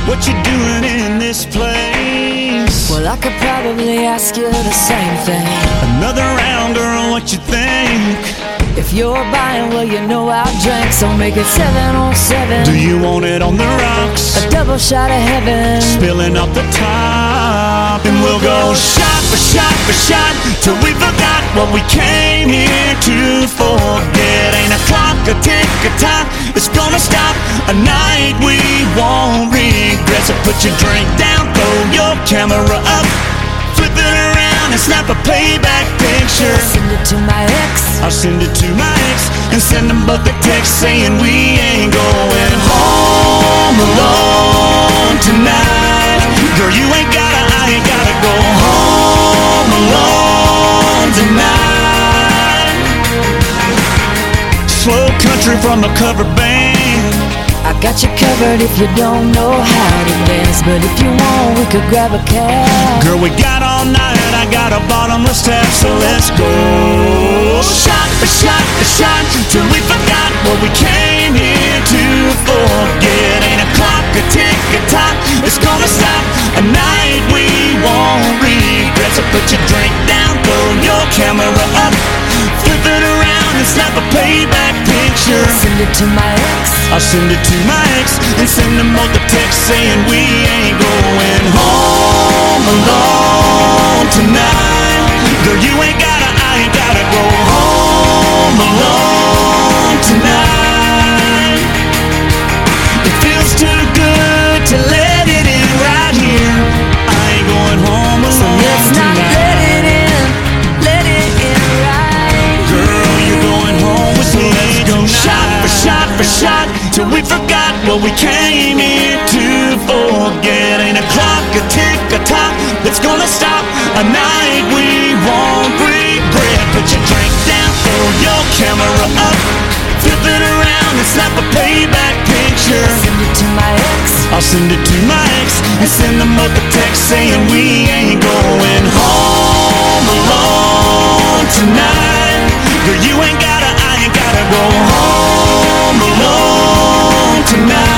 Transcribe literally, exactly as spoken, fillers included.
what you doing in this place? Well, I could probably ask you the same thing. Another round, girl, what you think? If you're buying, well, you know I'll drink, so make it seven on seven. Do you want it on the rocks? A double shot of heaven, spilling off the top. And we'll go shot for shot for shot till we forgot what we came here to forget. Ain't a clock, a tick, a tock, it's gonna stop a night we won't regret. So put your drink down, throw your camera up, flip it around and snap a playback picture. send it to my ex. I'll send it to my ex and send them both a text saying we ain't going home alone tonight. Girl, you ain't gotta, I ain't gotta go home alone tonight. Slow country from a cover band. I got you covered if you don't know how to dance, but if you want, we could grab a cab. Girl, we got all night, I got a bottomless tap, so let's go. Shot for shot for shot till we forgot what we came here to forget. Ain't a clock, a tick, a tock, it's gonna stop a night we won't regret. So put your drink down, throw your camera up, flip it around and snap a playback picture. Send it to my ex. I'll send it to my ex and send them both a text saying we ain't going home alone tonight. Girl, you ain't gotta, I ain't gotta go home alone tonight. It feels too good to let it in right here. I ain't going home alone So let's not tonight. let it in, let it in right. Girl, you're going home with me. Let's go shot for shot for shot till we forgot what we came here to forget. Ain't a clock, a tick, a tock that's gonna stop a night we won't regret. Put your drink down, throw your camera up, flip it around and snap a playback picture. Send it to my ex. I'll send it to my ex and send them both a text saying we ain't going home alone tonight. Girl, you ain't gotta, I ain't gotta go home alone tonight.